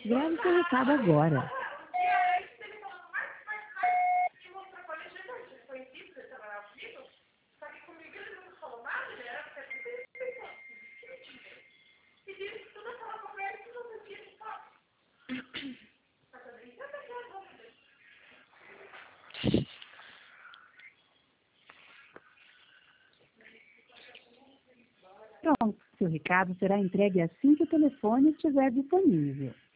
Grave seu recado agora. Pronto, seu recado será entregue assim que o telefone estiver disponível.